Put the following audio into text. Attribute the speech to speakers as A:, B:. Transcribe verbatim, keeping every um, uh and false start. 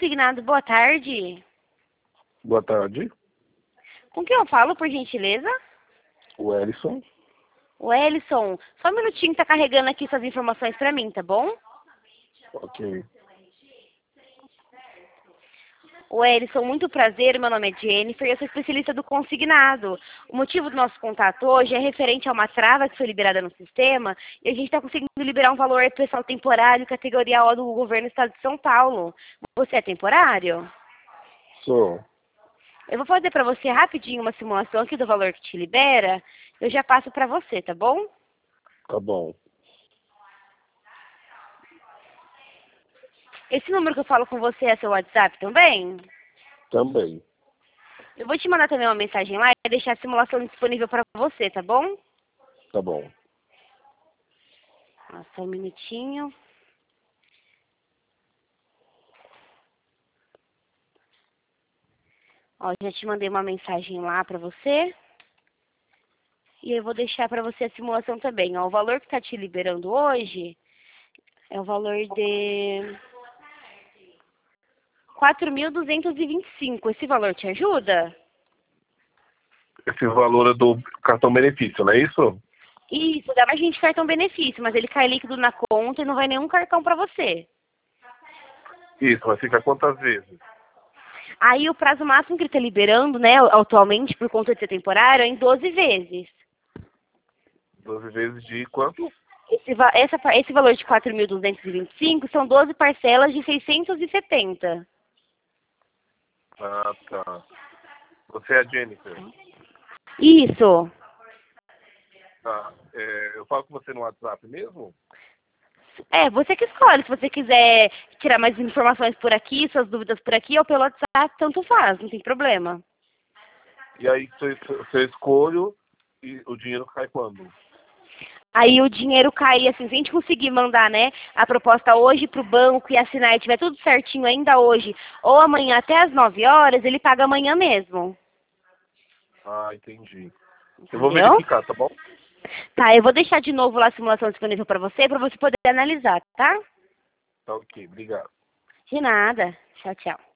A: Consignado, boa tarde.
B: Boa tarde.
A: Com quem eu falo, por gentileza?
B: O Ellison.
A: O Ellison. Só um minutinho que tá carregando aqui suas informações pra mim, tá bom?
B: Ok.
A: O Ellison, muito prazer, meu nome é Jennifer e eu sou especialista do consignado. O motivo do nosso contato hoje é referente a uma trava que foi liberada no sistema e a gente está conseguindo liberar um valor pessoal temporário, categoria O do governo do estado de São Paulo. Você é temporário?
B: Sou.
A: Eu vou fazer para você rapidinho uma simulação aqui do valor que te libera. Eu já passo para você, tá bom?
B: Tá bom.
A: Esse número que eu falo com você é seu WhatsApp também?
B: Também.
A: Eu vou te mandar também uma mensagem lá e deixar a simulação disponível para você, tá bom?
B: Tá bom.
A: Ah, só um minutinho. Ó, já te mandei uma mensagem lá para você. E eu vou deixar para você a simulação também. Ó, o valor que está te liberando hoje é o valor de quatro mil duzentos e vinte e cinco. Esse valor te ajuda?
B: Esse valor é do cartão benefício, não é isso?
A: Isso, dá margem de cartão benefício, mas ele cai líquido na conta e não vai nenhum cartão para você.
B: Isso, mas fica quantas vezes?
A: Aí o prazo máximo que ele está liberando, né, atualmente, por conta de ser temporário, é em doze vezes.
B: doze vezes de quanto?
A: Esse, va- essa, pa- esse valor de quatro mil duzentos e vinte e cinco são doze parcelas de seiscentos e setenta.
B: Ah, tá. Você é a Jennifer.
A: Isso.
B: Tá. É, eu falo com você no WhatsApp mesmo?
A: É, você que escolhe. Se você quiser tirar mais informações por aqui, suas dúvidas por aqui, ou pelo WhatsApp, tanto faz, não tem problema.
B: E aí, se eu, se eu escolho, e o dinheiro cai quando?
A: Aí o dinheiro cai, assim, se a gente conseguir mandar, né, a proposta hoje pro banco e assinar e tiver tudo certinho ainda hoje, ou amanhã até às nove horas, ele paga amanhã mesmo.
B: Ah, entendi. Eu vou
A: Entendeu?
B: verificar, tá bom?
A: Tá, eu vou deixar de novo lá a simulação disponível para você, para você poder analisar, tá?
B: Tá ok, obrigado.
A: De nada. Tchau, tchau.